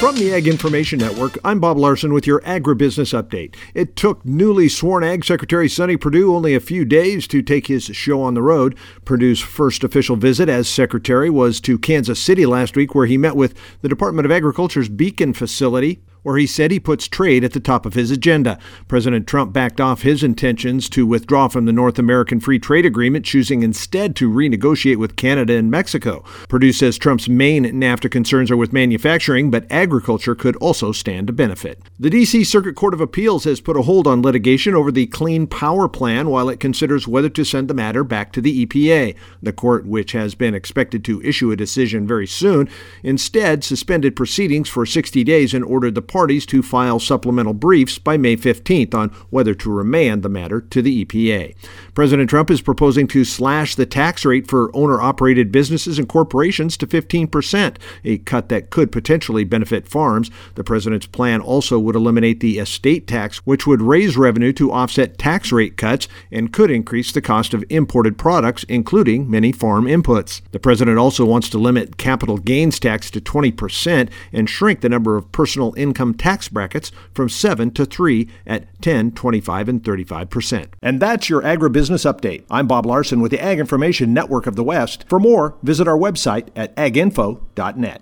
From the Ag Information Network, I'm Bob Larson with your Agribusiness Update. It took newly sworn Ag Secretary Sonny Perdue only a few days to take his show on the road. Perdue's first official visit as Secretary was to Kansas City last week, where he met with the Department of Agriculture's Beacon facility, where he said he puts trade at the top of his agenda. President Trump backed off his intentions to withdraw from the North American Free Trade Agreement, choosing instead to renegotiate with Canada and Mexico. Perdue says Trump's main NAFTA concerns are with manufacturing, but agriculture could also stand to benefit. The D.C. Circuit Court of Appeals has put a hold on litigation over the Clean Power Plan while it considers whether to send the matter back to the EPA. The court, which has been expected to issue a decision very soon, instead suspended proceedings for 60 days and ordered the parties to file supplemental briefs by May 15th on whether to remand the matter to the EPA. President Trump is proposing to slash the tax rate for owner-operated businesses and corporations to 15%, a cut that could potentially benefit farms. The president's plan also would eliminate the estate tax, which would raise revenue to offset tax rate cuts and could increase the cost of imported products, including many farm inputs. The president also wants to limit capital gains tax to 20% and shrink the number of personal income tax brackets from 7 to 3 at 10, 25, and 35%. And that's your Agribusiness Update. I'm Bob Larson with the Ag Information Network of the West. For more, visit our website at aginfo.net.